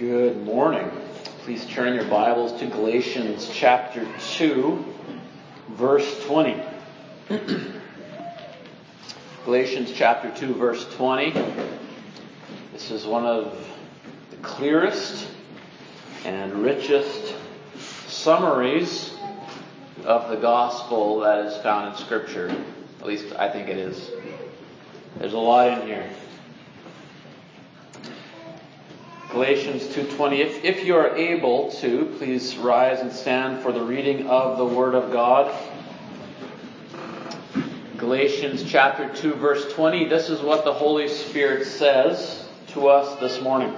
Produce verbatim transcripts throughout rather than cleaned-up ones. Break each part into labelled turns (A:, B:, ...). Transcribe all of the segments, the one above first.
A: Good morning. Please turn your Bibles to Galatians chapter two, verse twenty. Galatians chapter two, verse twenty. This is one of the clearest and richest summaries of the gospel that is found in Scripture. At least I think it is. There's a lot in here. Galatians two twenty. If, if you are able to, please rise and stand for the reading of the Word of God. Galatians chapter two, verse twenty. This is what the Holy Spirit says to us this morning.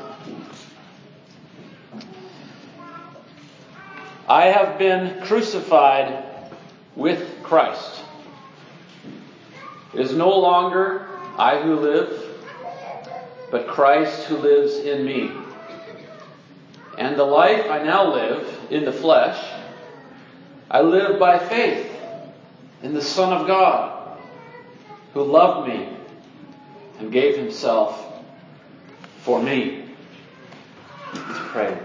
A: I have been crucified with Christ. It is no longer I who live, but Christ who lives in me. And the life I now live in the flesh, I live by faith in the Son of God, who loved me and gave himself for me. Let's pray.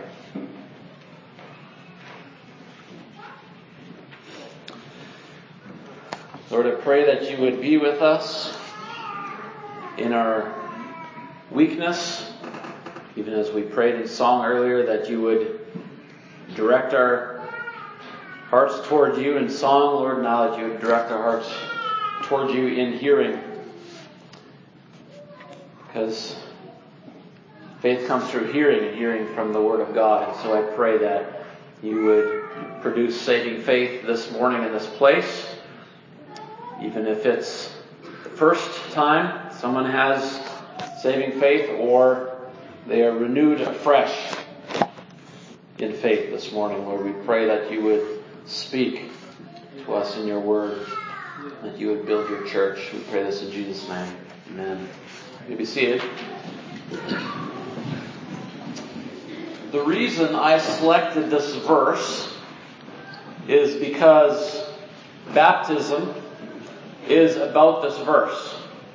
A: Lord, I pray that you would be with us in our weakness, even as we prayed in song earlier, that you would direct our hearts toward you in song, Lord, now that you would direct our hearts toward you in hearing. Because faith comes through hearing, and hearing from the Word of God. And so I pray that you would produce saving faith this morning in this place, even if it's the first time someone has saving faith, or they are renewed afresh in faith this morning. Lord, we pray that you would speak to us in your word, that you would build your church. We pray this in Jesus' name. Amen. You may be seated. The reason I selected this verse is because baptism is about this verse.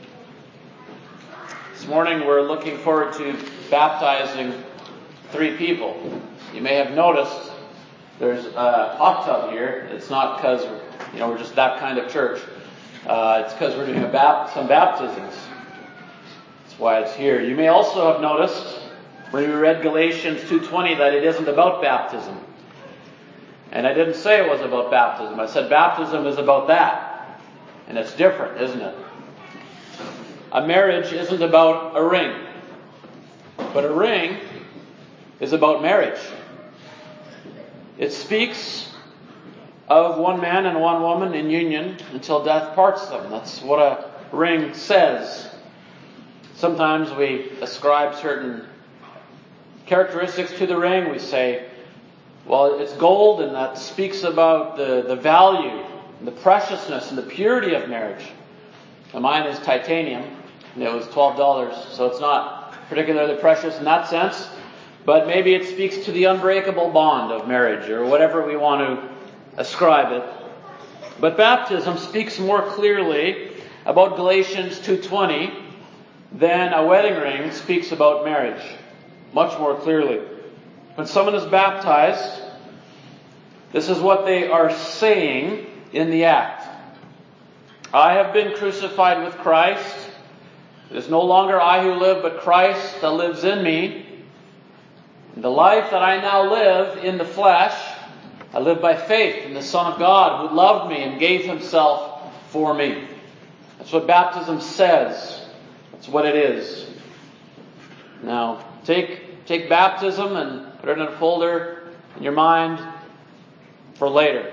A: This morning we're looking forward to baptizing three people. You may have noticed there's a hot tub here. It's not because you know we're just that kind of church. Uh, it's because we're doing a bap- some baptisms. That's why it's here. You may also have noticed when we read Galatians two twenty that it isn't about baptism. And I didn't say it was about baptism. I said baptism is about that. And it's different, isn't it? A marriage isn't about a ring, but a ring is about marriage. It speaks of one man and one woman in union until death parts them. That's what a ring says. Sometimes we ascribe certain characteristics to the ring. We say, well, it's gold, and that speaks about the, the value, and the preciousness, and the purity of marriage. Now, mine is titanium. It was twelve dollars, so it's not particularly precious in that sense. But maybe it speaks to the unbreakable bond of marriage, or whatever we want to ascribe it. But baptism speaks more clearly about Galatians two twenty than a wedding ring speaks about marriage. Much more clearly. When someone is baptized, this is what they are saying in the act. I have been crucified with Christ. It is no longer I who live, but Christ that lives in me. And the life that I now live in the flesh, I live by faith in the Son of God who loved me and gave himself for me. That's what baptism says. That's what it is. Now, take, take baptism and put it in a folder in your mind for later.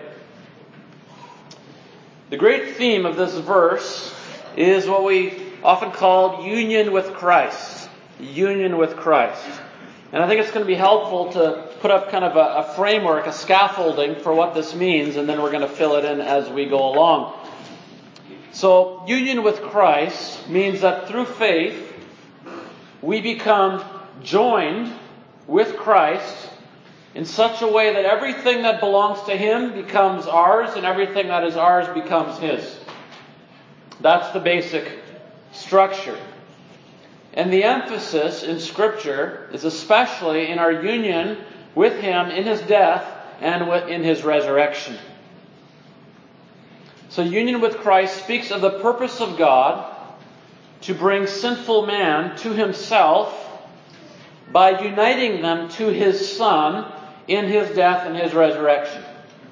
A: The great theme of this verse is what we often called union with Christ. Union with Christ. And I think it's going to be helpful to put up kind of a, a framework, a scaffolding for what this means, and then we're going to fill it in as we go along. So, union with Christ means that through faith, we become joined with Christ in such a way that everything that belongs to him becomes ours, and everything that is ours becomes his. That's the basic structure. And the emphasis in Scripture is especially in our union with Him in His death and in His resurrection. So union with Christ speaks of the purpose of God to bring sinful man to Himself by uniting them to His Son in His death and His resurrection.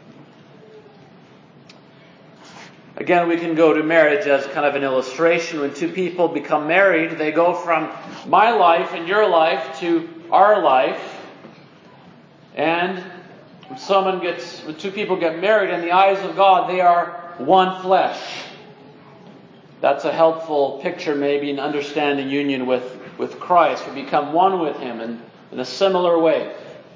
A: Again, we can go to marriage as kind of an illustration. When two people become married, they go from my life and your life to our life. And when someone gets, when two people get married, in the eyes of God, they are one flesh. That's a helpful picture maybe in understanding union with, with Christ. We become one with Him in, in a similar way.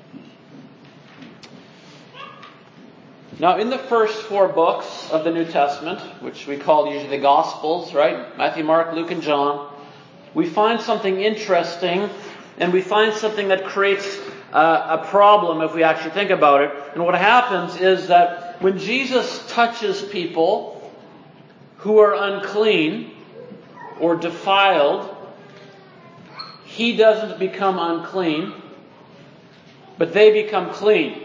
A: Now, in the first four books of the New Testament, which we call usually the Gospels, right? Matthew, Mark, Luke, and John, we find something interesting, and we find something that creates uh, a problem if we actually think about it. And what happens is that when Jesus touches people who are unclean or defiled, He doesn't become unclean, but they become clean.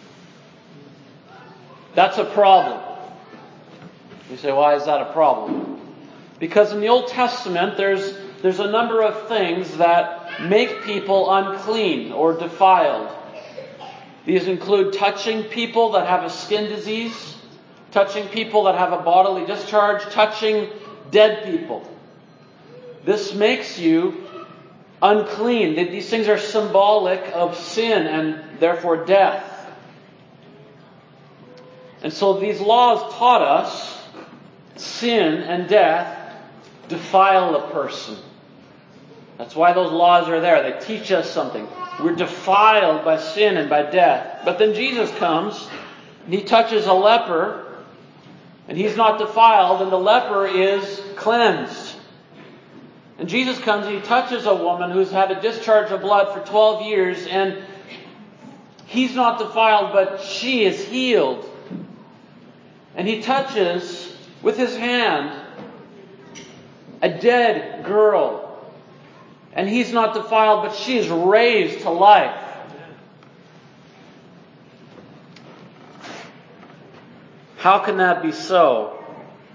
A: That's a problem. You say, why is that a problem? Because in the Old Testament, there's there's a number of things that make people unclean or defiled. These include touching people that have a skin disease, touching people that have a bodily discharge, touching dead people. This makes you unclean. These things are symbolic of sin and therefore death. And so these laws taught us sin and death defile a person. That's why those laws are there. They teach us something. We're defiled by sin and by death. But then Jesus comes and He touches a leper and he's not defiled and the leper is cleansed. And Jesus comes and He touches a woman who's had a discharge of blood for twelve years and he's not defiled but she is healed. And He touches with His hand a dead girl. And he's not defiled, but she is raised to life. How can that be so?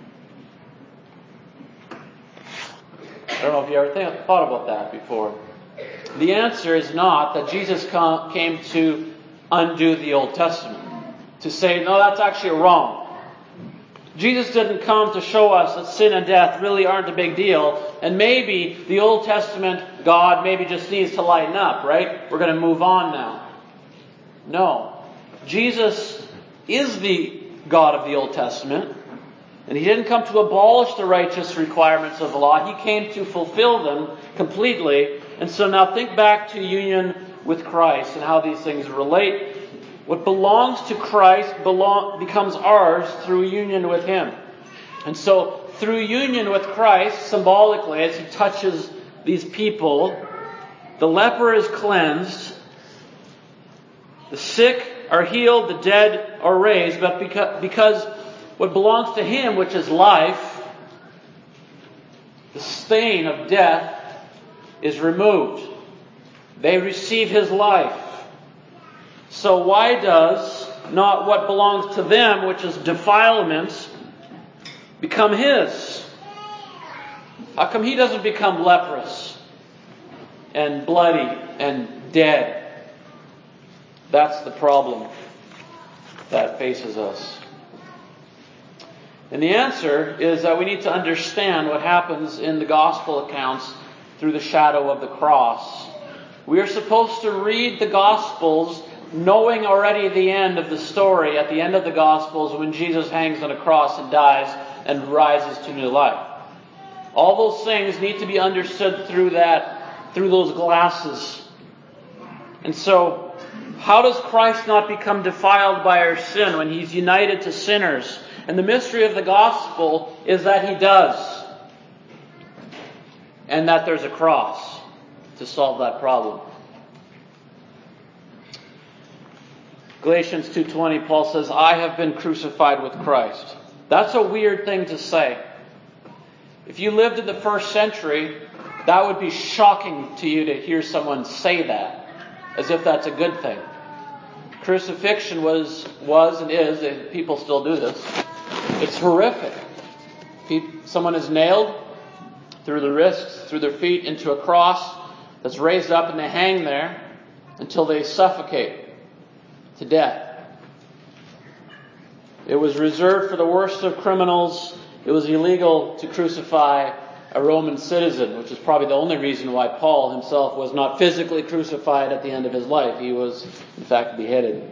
A: I don't know if you ever think, thought about that before. The answer is not that Jesus come, came to undo the Old Testament. To say, no, that's actually wrong. Jesus didn't come to show us that sin and death really aren't a big deal. And maybe the Old Testament God maybe just needs to lighten up, right? We're going to move on now. No. Jesus is the God of the Old Testament. And He didn't come to abolish the righteous requirements of the law. He came to fulfill them completely. And so now think back to union with Christ and how these things relate. What belongs to Christ belong, becomes ours through union with Him. And so, through union with Christ, symbolically, as He touches these people, the leper is cleansed, the sick are healed, the dead are raised, but because, because what belongs to Him, which is life, the stain of death, is removed. They receive His life. So why does not what belongs to them, which is defilement, become His? How come He doesn't become leprous and bloody and dead? That's the problem that faces us. And the answer is that we need to understand what happens in the gospel accounts through the shadow of the cross. We are supposed to read the Gospels knowing already the end of the story, at the end of the Gospels, when Jesus hangs on a cross and dies and rises to new life. All those things need to be understood through that, through those glasses. And so, how does Christ not become defiled by our sin when He's united to sinners? And the mystery of the Gospel is that He does. And that there's a cross to solve that problem. Galatians two twenty, Paul says, I have been crucified with Christ. That's a weird thing to say. If you lived in the first century, that would be shocking to you to hear someone say that, as if that's a good thing. Crucifixion was, was and is, and people still do this, it's horrific. Someone is nailed through the wrists, through their feet, into a cross that's raised up, and they hang there until they suffocate to death. It was reserved for the worst of criminals. It was illegal to crucify a Roman citizen, which is probably the only reason why Paul himself was not physically crucified at the end of his life. He was, in fact, beheaded.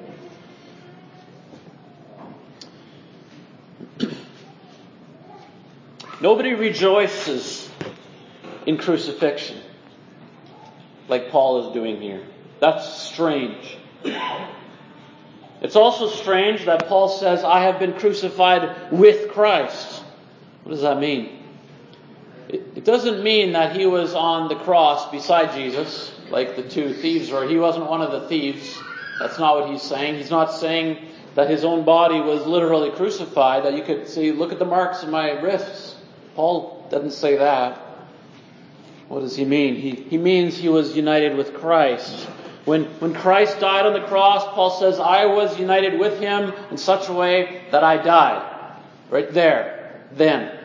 A: Nobody rejoices in crucifixion like Paul is doing here. That's strange. It's also strange that Paul says, I have been crucified with Christ. What does that mean? It, it doesn't mean that he was on the cross beside Jesus, like the two thieves were. He wasn't one of the thieves. That's not what he's saying. He's not saying that his own body was literally crucified, that you could see, look at the marks on my wrists. Paul doesn't say that. What does he mean? He, he means he was united with Christ. When, when Christ died on the cross, Paul says, I was united with him in such a way that I died. Right there, then.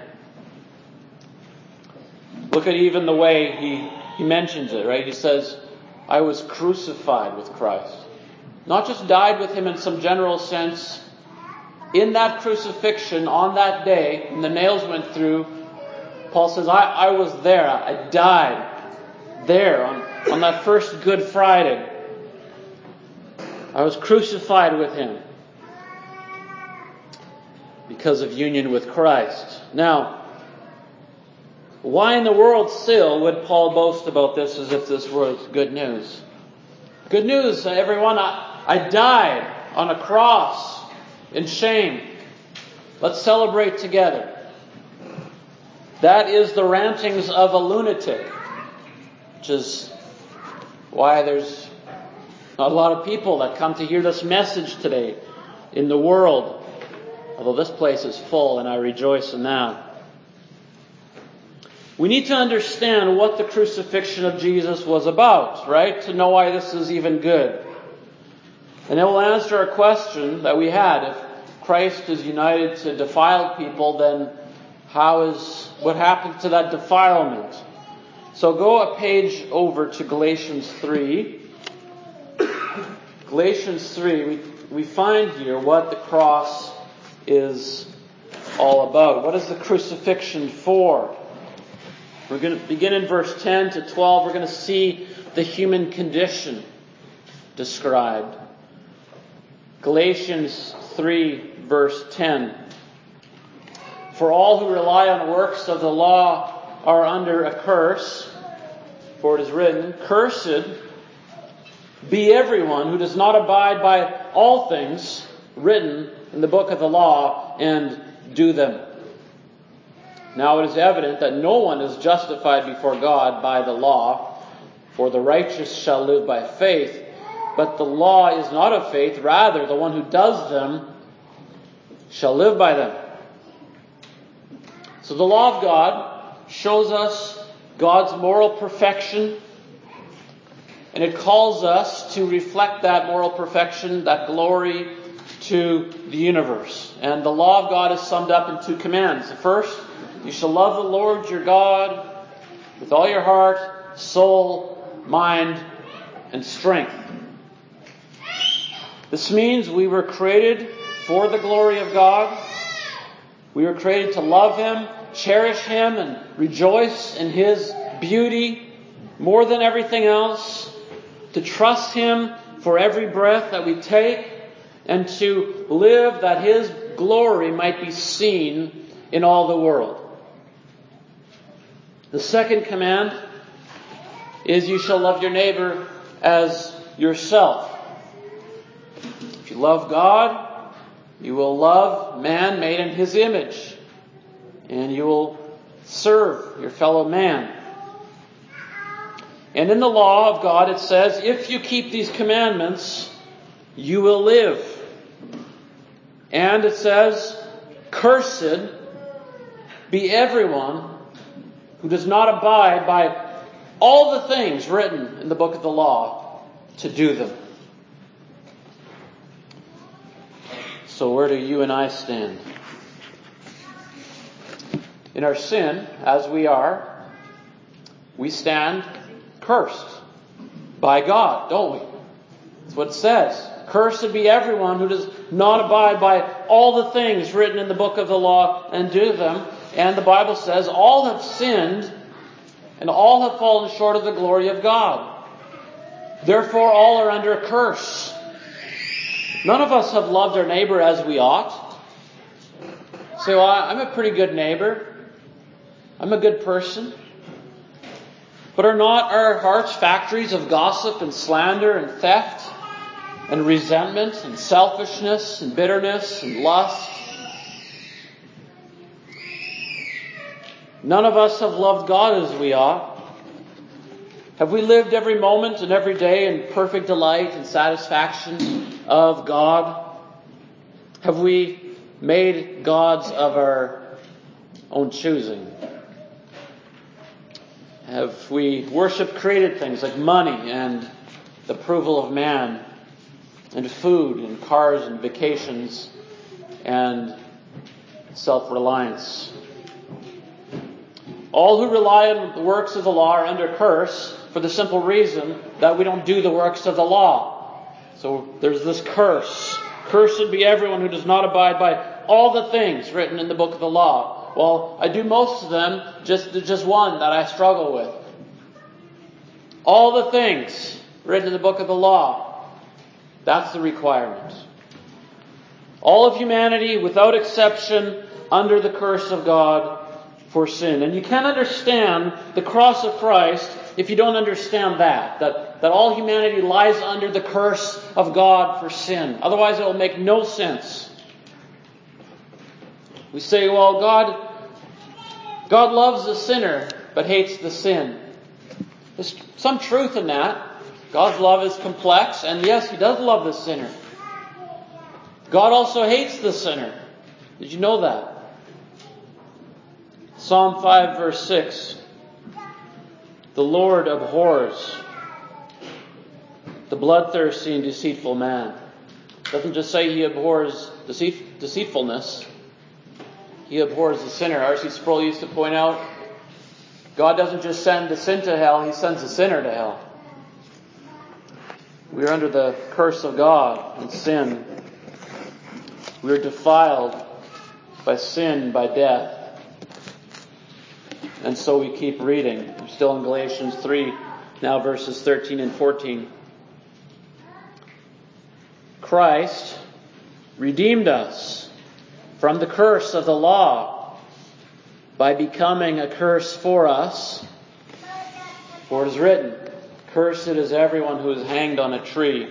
A: Look at even the way he, he mentions it, right? He says, I was crucified with Christ. Not just died with him in some general sense. In that crucifixion, on that day, when the nails went through, Paul says, I, I was there. I died there on, on that first Good Friday. I was crucified with him because of union with Christ. Now, why in the world still would Paul boast about this as if this was good news? Good news, everyone. I, I died on a cross in shame. Let's celebrate together. That is the rantings of a lunatic, which is why there's not a lot of people that come to hear this message today in the world, although this place is full, and I rejoice in that. We need to understand what the crucifixion of Jesus was about, right? To know why this is even good. And it will answer our question that we had. If Christ is united to defiled people, then how is, what happened to that defilement? So go a page over to Galatians three. Galatians three, we, we find here what the cross is all about. What is the crucifixion for? We're going to begin in verse ten to twelve. We're going to see the human condition described. Galatians three, verse ten. For all who rely on works of the law are under a curse. For it is written, Cursed be everyone who does not abide by all things written in the book of the law and do them. Now it is evident that no one is justified before God by the law, for the righteous shall live by faith. But the law is not of faith, rather the one who does them shall live by them. So the law of God shows us God's moral perfection, and it calls us to reflect that moral perfection, that glory, to the universe. And the law of God is summed up in two commands. The first, you shall love the Lord your God with all your heart, soul, mind, and strength. This means we were created for the glory of God. We were created to love Him, cherish Him, and rejoice in His beauty more than everything else. To trust Him for every breath that we take, and to live that His glory might be seen in all the world. The second command is you shall love your neighbor as yourself. If you love God, you will love man made in His image, and you will serve your fellow man. And in the law of God it says, if you keep these commandments, you will live. And it says, cursed be everyone who does not abide by all the things written in the book of the law to do them. So where do you and I stand? In our sin, as we are, we stand cursed by God, don't we? That's what it says. Cursed be everyone who does not abide by all the things written in the book of the law and do them. And the Bible says, all have sinned and all have fallen short of the glory of God. Therefore all are under a curse. None of us have loved our neighbor as we ought. Say, well, I'm a pretty good neighbor. I'm a good person. But are not our hearts factories of gossip and slander and theft and resentment and selfishness and bitterness and lust? None of us have loved God as we ought. Have we lived every moment and every day in perfect delight and satisfaction of God? Have we made gods of our own choosing? Have we worshipped created things like money and the approval of man, and food and cars and vacations and self-reliance? All who rely on the works of the law are under curse for the simple reason that we don't do the works of the law. So there's this curse. Cursed be everyone who does not abide by all the things written in the book of the law. Well, I do most of them, just, just one that I struggle with. All the things written in the book of the law. That's the requirement. All of humanity, without exception, under the curse of God for sin. And you can't understand the cross of Christ if you don't understand that. That, that all humanity lies under the curse of God for sin. Otherwise it will make no sense. We say, well, God, God loves the sinner, but hates the sin. There's some truth in that. God's love is complex, and yes, He does love the sinner. God also hates the sinner. Did you know that? Psalm five verse six. The Lord abhors the bloodthirsty and deceitful man. It doesn't just say He abhors deceit, deceitfulness. He abhors the sinner. R C Sproul used to point out, God doesn't just send the sin to hell, He sends the sinner to hell. We are under the curse of God and sin. We are defiled by sin, by death. And so we keep reading. We're still in Galatians three, now verses thirteen and fourteen. Christ redeemed us from the curse of the law by becoming a curse for us. For it is written, cursed is everyone who is hanged on a tree,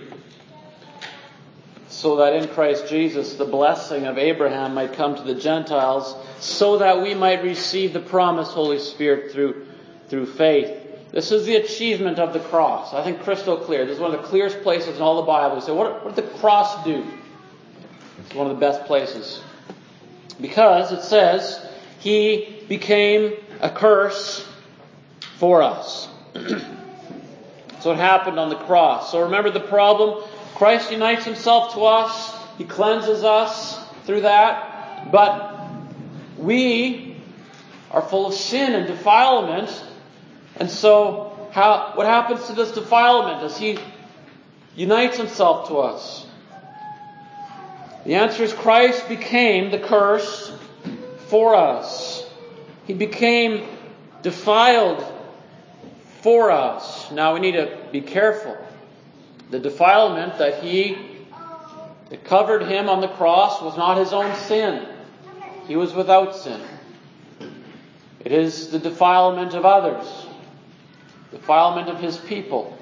A: so that in Christ Jesus the blessing of Abraham might come to the Gentiles, so that we might receive the promised Holy Spirit through, through faith. This is the achievement of the cross. I think crystal clear. This is one of the clearest places in all the Bible. You say, what, what did the cross do? It's one of the best places. Because it says, He became a curse for us. So it happened on the cross. So remember the problem? Christ unites Himself to us. He cleanses us through that. But we are full of sin and defilement. And so how, what happens to this defilement as He unites Himself to us? The answer is Christ became the curse for us. He became defiled for us. Now we need to be careful. The defilement that He that covered Him on the cross was not His own sin. He was without sin. It is the defilement of others. Defilement of His people.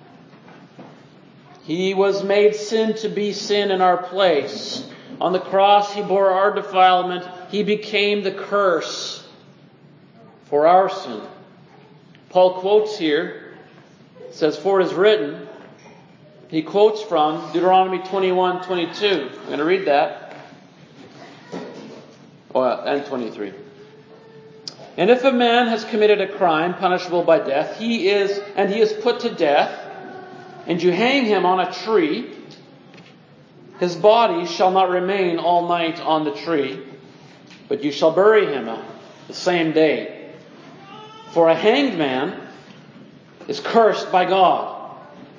A: He was made sin to be sin in our place. On the cross, He bore our defilement. He became the curse for our sin. Paul quotes here, says, for it is written. He quotes from Deuteronomy twenty-one twenty-two. I'm going to read that. Oh, and twenty-three. And if a man has committed a crime punishable by death, he is, and he is put to death, and you hang him on a tree, his body shall not remain all night on the tree, but you shall bury him the same day. For a hanged man is cursed by God.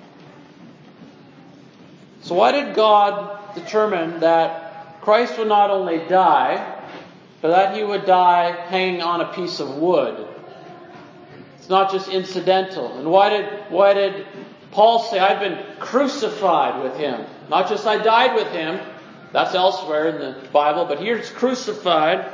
A: So why did God determine that Christ would not only die, but that he would die hanging on a piece of wood? It's not just incidental. And why did why did Paul say, I've been crucified with him? Not just I died with him. That's elsewhere in the Bible. But here it's crucified.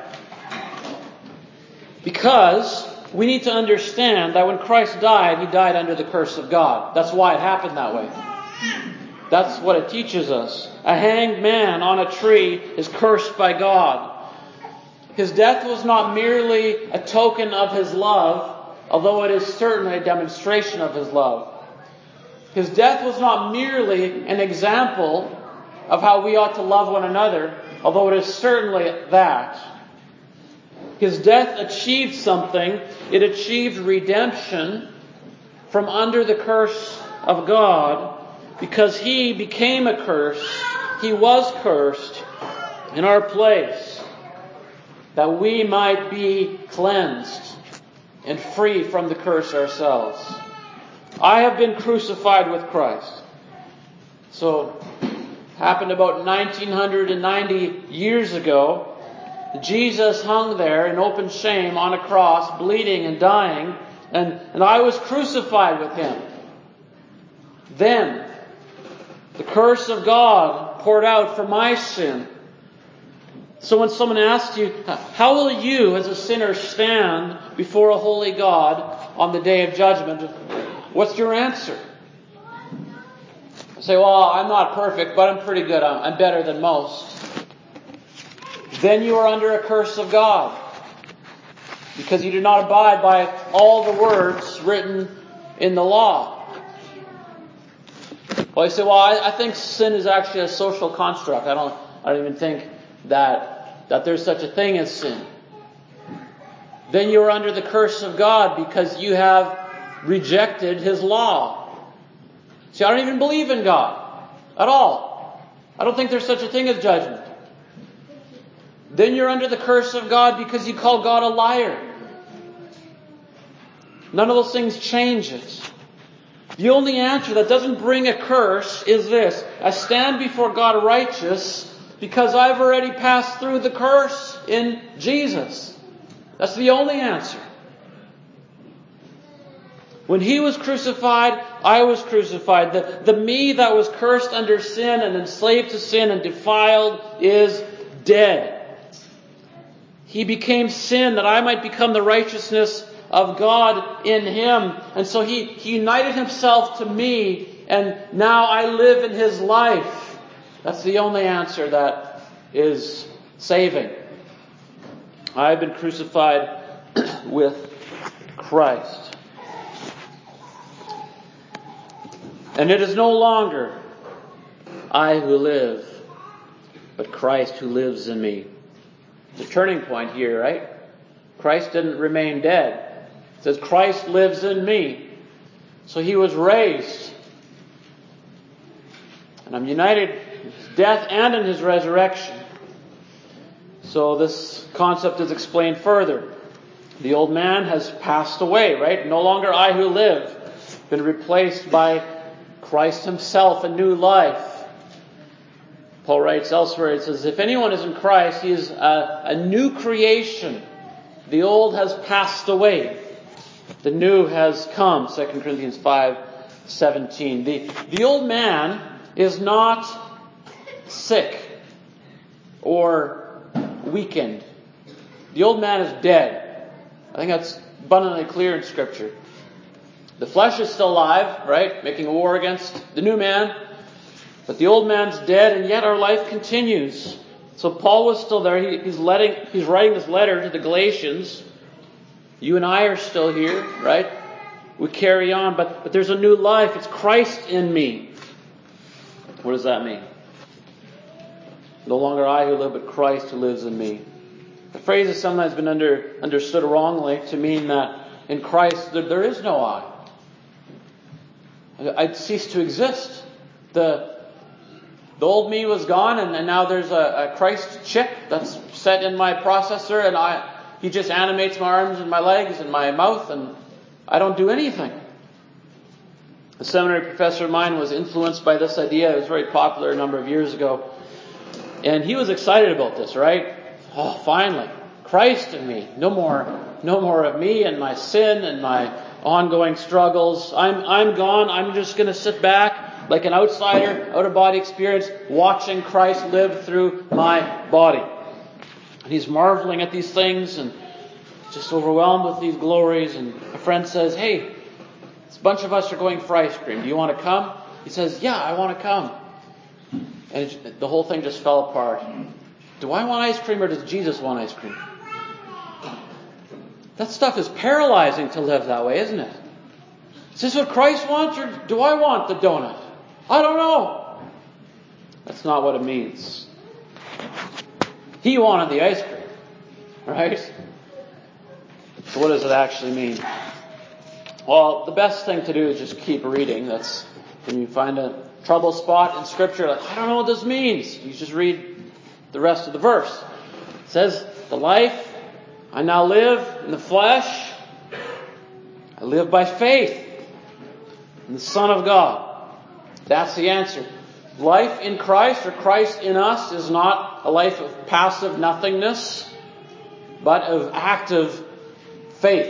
A: Because we need to understand that when Christ died, he died under the curse of God. That's why it happened that way. That's what it teaches us. A hanged man on a tree is cursed by God. His death was not merely a token of his love, although it is certainly a demonstration of his love. His death was not merely an example of how we ought to love one another, although it is certainly that. His death achieved something. It achieved redemption from under the curse of God, because he became a curse. He was cursed in our place, that we might be cleansed and free from the curse ourselves. I have been crucified with Christ. So, happened about nineteen ninety years ago. Jesus hung there in open shame on a cross, bleeding and dying, and, and I was crucified with him. Then, the curse of God poured out for my sin. So when someone asks you, how will you as a sinner stand before a holy God on the day of judgment? What's your answer? I say, well, I'm not perfect, but I'm pretty good. I'm, I'm better than most. Then you are under a curse of God, because you do not abide by all the words written in the law. Well, you say, well, I, I think sin is actually a social construct. I don't, I don't even think that, that there's such a thing as sin. Then you are under the curse of God because you have rejected His law. See, I don't even believe in God at all. I don't think there's such a thing as judgment. Then you're under the curse of God because you call God a liar. None of those things change it. The only answer that doesn't bring a curse is this: I stand before God righteous because I've already passed through the curse in Jesus. That's the only answer. When He was crucified, I was crucified. The, the me that was cursed under sin and enslaved to sin and defiled is dead. He became sin that I might become the righteousness of God in Him. And so He, he united Himself to me, and now I live in His life. That's the only answer that is saving. I've been crucified with Christ. And it is no longer I who live, but Christ who lives in me. The turning point here, right? Christ didn't remain dead. It says Christ lives in me. So He was raised. And I'm united in His death and in His resurrection. So this concept is explained further. The old man has passed away, right? No longer I who live. Been replaced by Christ Himself, a new life. Paul writes elsewhere, it says, if anyone is in Christ, he is a, a new creation. The old has passed away. The new has come. Second Corinthians five seventeen. The, the old man is not sick or weakened. The old man is dead. I think that's abundantly clear in Scripture. The flesh is still alive, right? Making war against the new man. But the old man's dead, and yet our life continues. So Paul was still there. He, he's letting, he's writing this letter to the Galatians. You and I are still here, right? We carry on, but, but there's a new life. It's Christ in me. What does that mean? No longer I who live, but Christ who lives in me. The phrase has sometimes been under, understood wrongly to mean that in Christ there, there is no I. I'd ceased to exist. The, the old me was gone, and, and now there's a, a Christ chip that's set in my processor, and I he just animates my arms and my legs and my mouth, and I don't do anything. A seminary professor of mine was influenced by this idea. It was very popular a number of years ago. And he was excited about this, right? Oh, finally, Christ in me. No more, no more of me and my sin and my ongoing struggles. I'm, I'm gone. I'm just going to sit back like an outsider, out-of-body experience, watching Christ live through my body. And he's marveling at these things and just overwhelmed with these glories. And a friend says, hey, this bunch of us are going for ice cream. Do you want to come? He says, yeah, I want to come. And it, the whole thing just fell apart. Do I want ice cream or does Jesus want ice cream? That stuff is paralyzing to live that way, isn't it? Is this what Christ wants or do I want the donut? I don't know. That's not what it means. He wanted the ice cream, right? So what does it actually mean? Well, the best thing to do is just keep reading. That's when you find a trouble spot in Scripture, like, I don't know what this means. You just read the rest of the verse. It says, the life I now live in the flesh, I live by faith in the Son of God. That's the answer. Life in Christ, or Christ in us, is not a life of passive nothingness, but of active faith.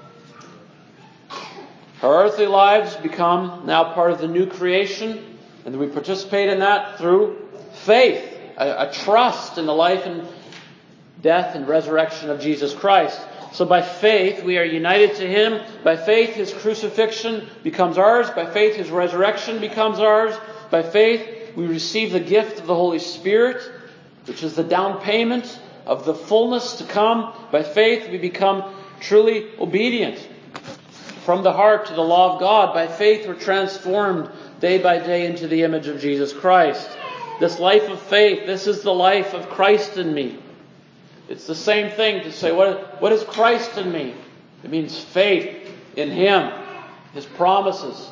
A: Our earthly lives become now part of the new creation, and we participate in that through faith, a, a trust in the life and death and resurrection of Jesus Christ. So by faith, we are united to Him. By faith, His crucifixion becomes ours. By faith, His resurrection becomes ours. By faith, we receive the gift of the Holy Spirit, which is the down payment of the fullness to come. By faith, we become truly obedient from the heart to the law of God. By faith, we're transformed day by day into the image of Jesus Christ. This life of faith, this is the life of Christ in me. It's the same thing to say, what, what is Christ in me? It means faith in Him, His promises.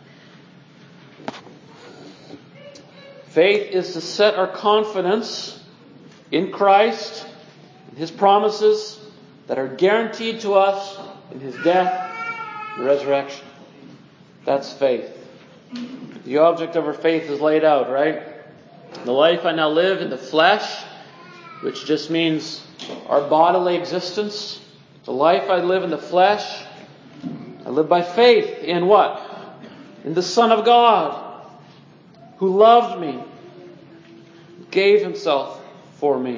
A: Faith is to set our confidence in Christ, in His promises that are guaranteed to us in His death and resurrection. That's faith. The object of our faith is laid out, right? The life I now live in the flesh, which just means our bodily existence. The life I live in the flesh, I live by faith in what? In the Son of God, who loved me, gave Himself for me.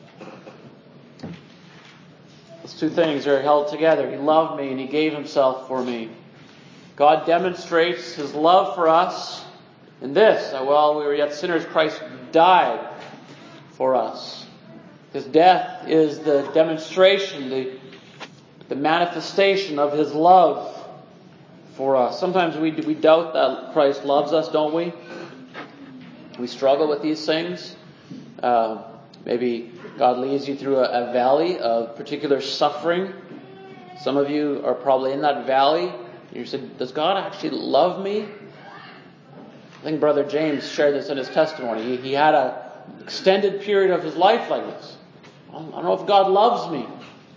A: Those two things are held together. He loved me and He gave Himself for me. God demonstrates His love for us in this, that while we were yet sinners, Christ died for us. His death is the demonstration, the, the manifestation of His love for us. Sometimes we, we doubt that Christ loves us, don't we? We struggle with these things. Uh, maybe God leads you through a, a valley of particular suffering. Some of you are probably in that valley. You said, does God actually love me? I think Brother James shared this in his testimony. He, he had an extended period of his life like this. I don't know if God loves me.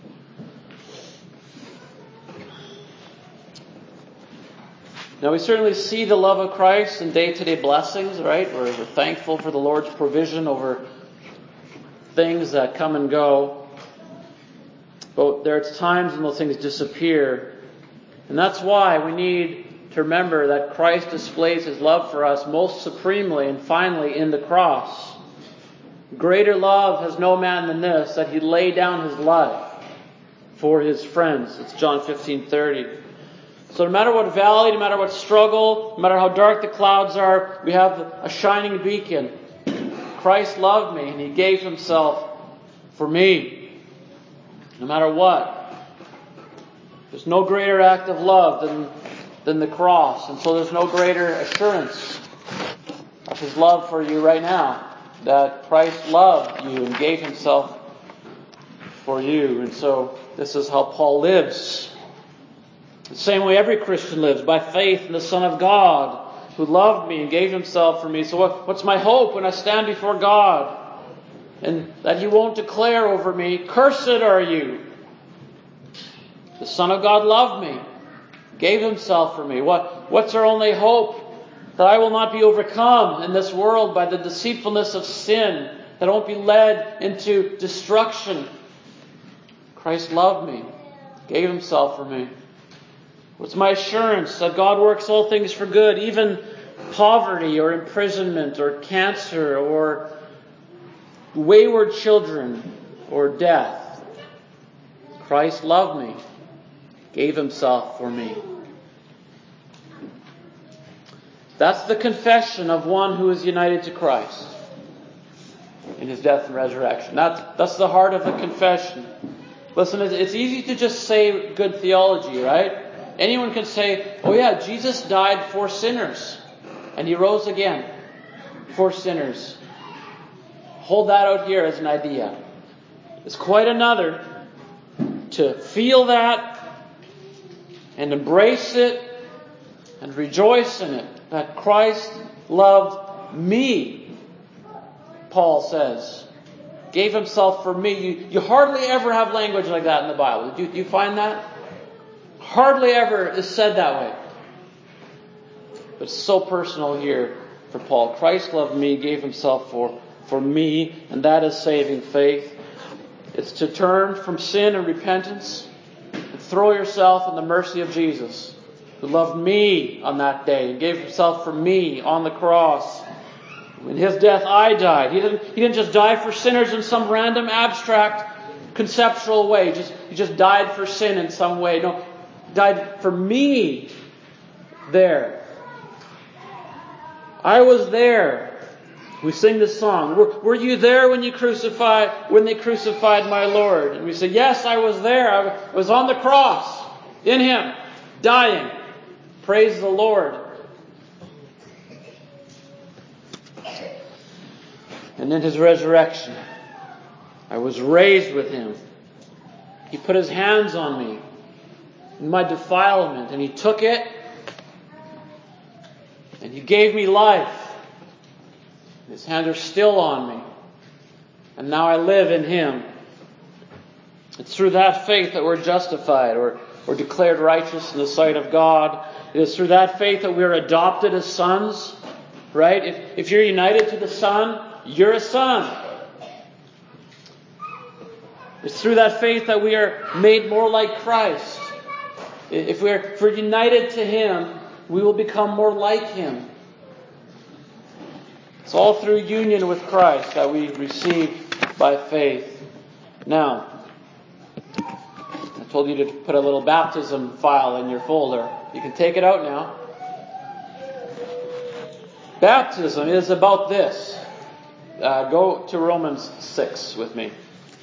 A: Now we certainly see the love of Christ in day-to-day blessings, right? We're, we're thankful for the Lord's provision over things that come and go. But there are times when those things disappear. And that's why we need to remember that Christ displays His love for us most supremely and finally in the cross. Greater love has no man than this, that He laid down His life for His friends. It's John fifteen thirty. So no matter what valley, no matter what struggle, no matter how dark the clouds are, we have a shining beacon. Christ loved me and He gave Himself for me. No matter what. There's no greater act of love than, than the cross. And so there's no greater assurance of His love for you right now. That Christ loved you and gave Himself for you. And so this is how Paul lives. The same way every Christian lives, by faith in the Son of God, who loved me and gave himself for me. So what, what's my hope when I stand before God? And that He won't declare over me, "Cursed are you." The Son of God loved me, gave Himself for me. What, what's our only hope? That I will not be overcome in this world by the deceitfulness of sin, that I won't be led into destruction. Christ loved me, gave Himself for me. What's my assurance? That God works all things for good, even poverty or imprisonment or cancer or wayward children or death. Christ loved me, gave Himself for me. That's the confession of one who is united to Christ in His death and resurrection. That's, that's the heart of the confession. Listen, it's easy to just say good theology, right? Anyone can say, "Oh yeah, Jesus died for sinners, and He rose again for sinners." Hold that out here as an idea. It's quite another to feel that and embrace it and rejoice in it. That Christ loved me, Paul says. Gave Himself for me. You, you hardly ever have language like that in the Bible. Do you, do you find that? Hardly ever is said that way. But it's so personal here for Paul. Christ loved me, gave Himself for, for me, and that is saving faith. It's to turn from sin and repentance and throw yourself in the mercy of Jesus, who loved me on that day and gave Himself for me on the cross. In His death I died. He didn't, he didn't just die for sinners in some random abstract conceptual way. Just, he just died for sin in some way. No, He died for me there. I was there. We sing this song. Were, were you there when you crucified, when they crucified my Lord? And we say, yes, I was there. I was on the cross in Him, dying. Praise the Lord. And in His resurrection, I was raised with Him. He put His hands on me in my defilement, and He took it, and He gave me life. His hands are still on me, and now I live in Him. It's through that faith that we're justified or, or declared righteous in the sight of God. It is through that faith that we're adopted as sons, right? If, if you're united to the Son, you're a son. It's through that faith that we are made more like Christ. If we're, if we're united to Him, we will become more like Him. It's all through union with Christ that we receive by faith. Now, I told you to put a little baptism file in your folder. You can take it out now. Baptism is about this. Uh, go to Romans six with me.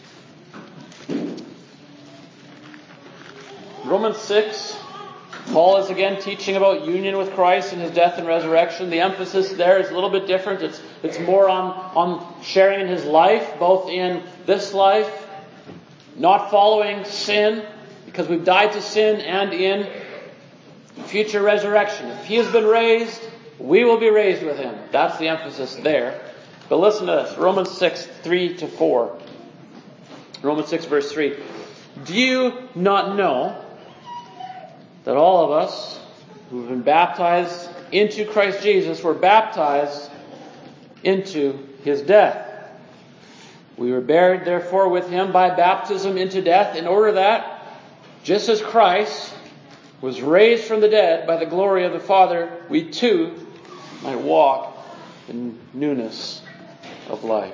A: Romans six. Paul is again teaching about union with Christ and His death and resurrection. The emphasis there is a little bit different. It's it's more on, on sharing in His life, both in this life, not following sin, because we've died to sin, and in future resurrection. If He has been raised, we will be raised with Him. That's the emphasis there. But listen to this. Romans six, three to four. Romans six, verse three. Do you not know that all of us who have been baptized into Christ Jesus were baptized into His death? We were buried, therefore, with Him by baptism into death, in order that, just as Christ was raised from the dead by the glory of the Father, we too might walk in newness of life.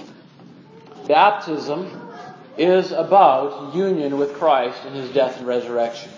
A: Baptism is about union with Christ in His death and resurrection.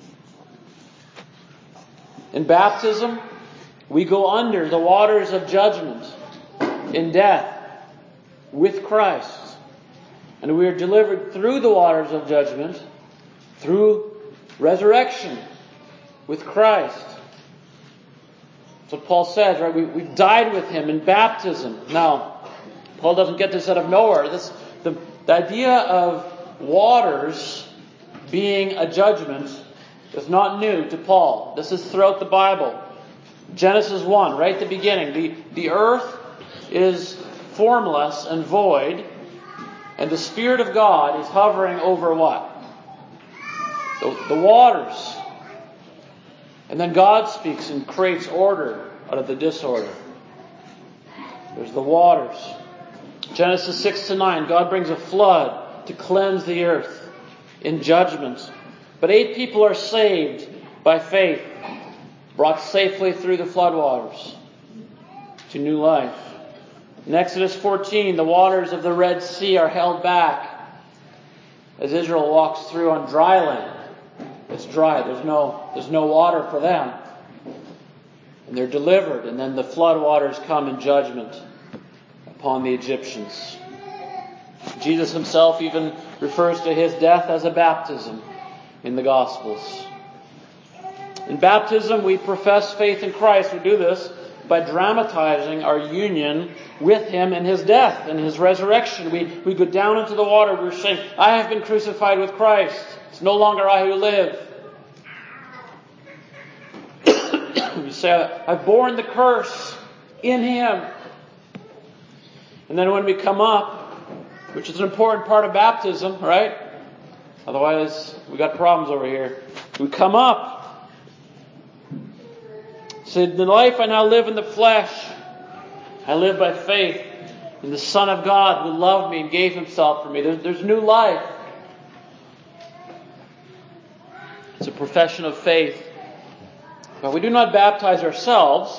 A: In baptism, we go under the waters of judgment in death with Christ. And we are delivered through the waters of judgment through resurrection with Christ. That's what Paul says, right? We, we've died with Him in baptism. Now, Paul doesn't get this out of nowhere. This, the, the idea of waters being a judgment is not new to Paul. This is throughout the Bible. Genesis one, right at the beginning. The, the earth is formless and void, and the Spirit of God is hovering over what? The, the waters. And then God speaks and creates order out of the disorder. There's the waters. Genesis six to nine, God brings a flood to cleanse the earth in judgment. But eight people are saved by faith, brought safely through the floodwaters to new life. In Exodus fourteen, the waters of the Red Sea are held back as Israel walks through on dry land. It's dry. There's no, there's no water for them. And they're delivered. And then the floodwaters come in judgment upon the Egyptians. Jesus himself even refers to his death as a baptism in the Gospels. In baptism, we profess faith in Christ. We do this by dramatizing our union with him in his death and his resurrection. We, we go down into the water. We're saying, I have been crucified with Christ. It's no longer I who live. We say, I've borne the curse in him. And then when we come up, which is an important part of baptism, right? Otherwise, we got problems over here. We come up. Say, the life I now live in the flesh, I live by faith in the Son of God who loved me and gave himself for me. There's, there's new life. It's a profession of faith. But we do not baptize ourselves.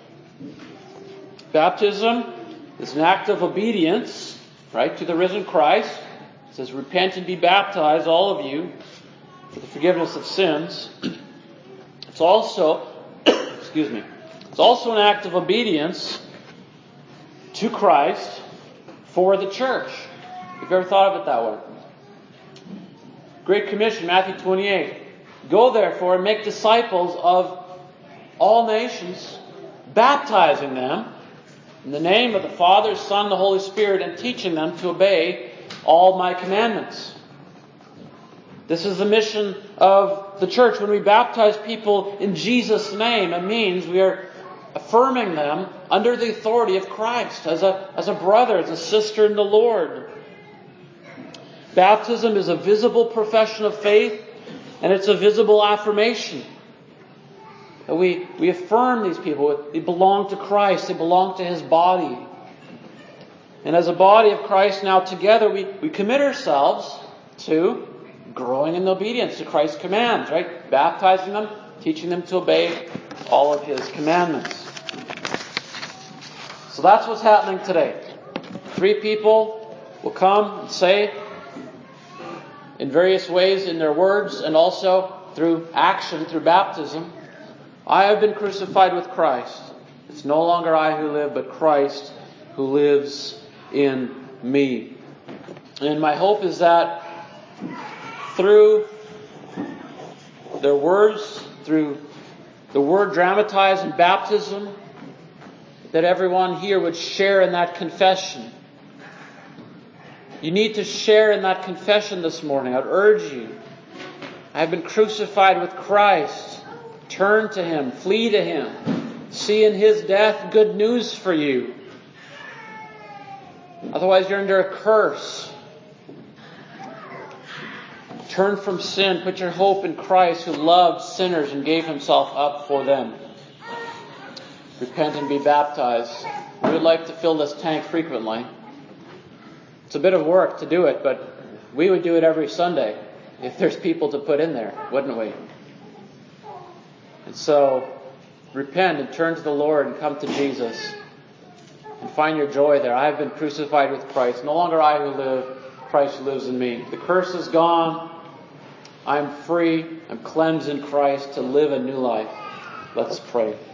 A: Baptism is an act of obedience, right, to the risen Christ. It says, repent and be baptized, all of you, for the forgiveness of sins. It's also, excuse me, it's also an act of obedience to Christ for the church. Have you ever thought of it that way? Great Commission, Matthew twenty-eight. Go therefore and make disciples of all nations, baptizing them in the name of the Father, Son, and the Holy Spirit, and teaching them to obey all my commandments. This is the mission of the church. When we baptize people in Jesus' name, it means we are affirming them under the authority of Christ, as a, as a brother, as a sister in the Lord. Baptism is a visible profession of faith, and it's a visible affirmation. We, we affirm these people. They belong to Christ. They belong to his body. And as a body of Christ now together, we, we commit ourselves to growing in obedience to Christ's commands, right? Baptizing them, teaching them to obey all of his commandments. So that's what's happening today. Three people will come and say in various ways in their words and also through action, through baptism, I have been crucified with Christ. It's no longer I who live, but Christ who lives in me. And my hope is that through their words, through the word dramatized in baptism, that everyone here would share in that confession. You need to share in that confession this morning. I'd urge you. I have been crucified with Christ. Turn to him. Flee to him. See in his death good news for you. Otherwise you're under a curse. Turn from sin. Put your hope in Christ who loved sinners and gave himself up for them. Repent and be baptized. We would like to fill this tank frequently. It's a bit of work to do it, but we would do it every Sunday if there's people to put in there, wouldn't we? And so, repent and turn to the Lord and come to Jesus and find your joy there. I have been crucified with Christ. No longer I who live, Christ lives in me. The curse is gone. I'm free. I'm cleansed in Christ to live a new life. Let's pray.